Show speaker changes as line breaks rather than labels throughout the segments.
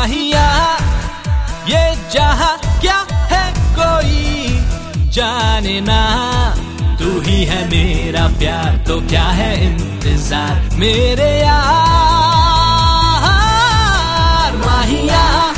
माहिया ये जहां क्या है कोई जाने ना, तू ही है मेरा प्यार तो क्या है इंतजार मेरे यार माहिया।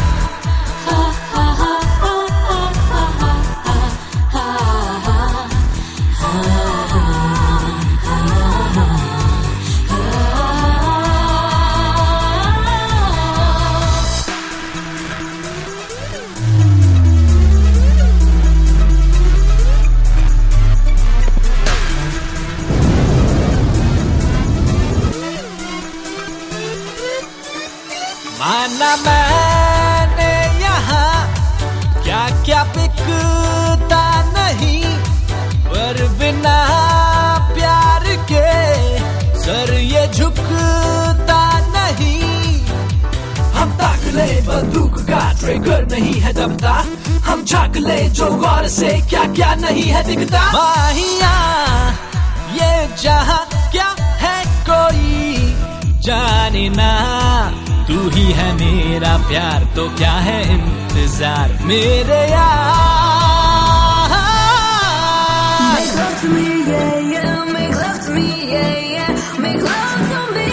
माना मैंने यहाँ क्या क्या बिकता नहीं, पर बिना प्यार के सर ये झुकता नहीं।
हम ताक ले बंदूक का ट्रिगर नहीं है दबता, हम झांक ले जो गौर से क्या क्या नहीं है दिखता।
माहिया ये जहां क्या है कोई जाने ना, तू ही है मेरा प्यार तो क्या है इंतजार मेरे यार।
Make love to me, yeah, yeah. Make love to me, yeah, yeah. Make love to me,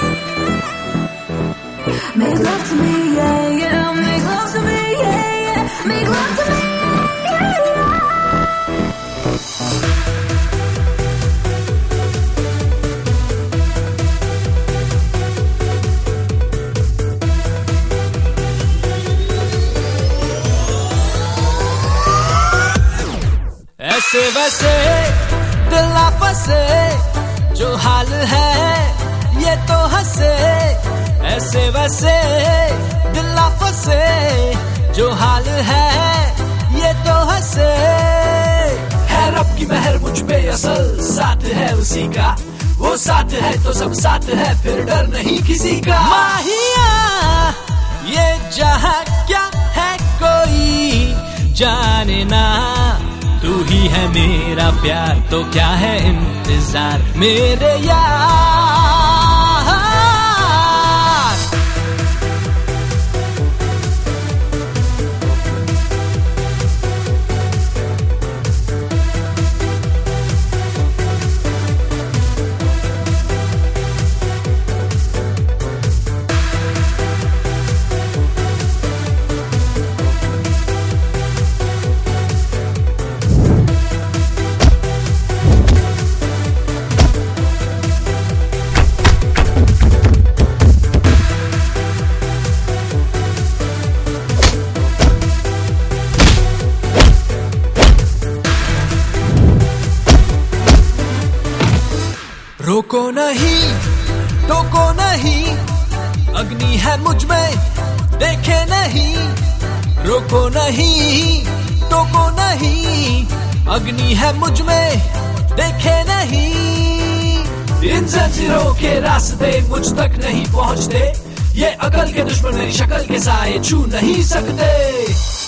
yeah. Make love to me, yeah, yeah. Make love to me, yeah, yeah. Make love to me, yeah, yeah.
ऐसे वैसे दिल ना फंसे, जो हाल है ये तो हंसे। ऐसे वैसे दिल ना फंसे, जो हाल है ये तो हंसे।
है रब की मेहर मुझ पे असल, साथ है उसी का, वो साथ है तो सब साथ है, फिर डर नहीं किसी का।
माहिया ये जहां क्या है कोई जाने ना, तू ही है मेरा प्यार तो क्या है इंतजार मेरे यार। रोको नहीं टोको नहीं, अग्नि है मुझ में देखे नहीं। रोको नहीं टोको नहीं, अग्नि है मुझ में देखे नहीं।
इन जंजीरों के रास्ते मुझ तक नहीं पहुंचते, ये अकल के दुश्मन मेरी शक्ल के साए छू नहीं सकते।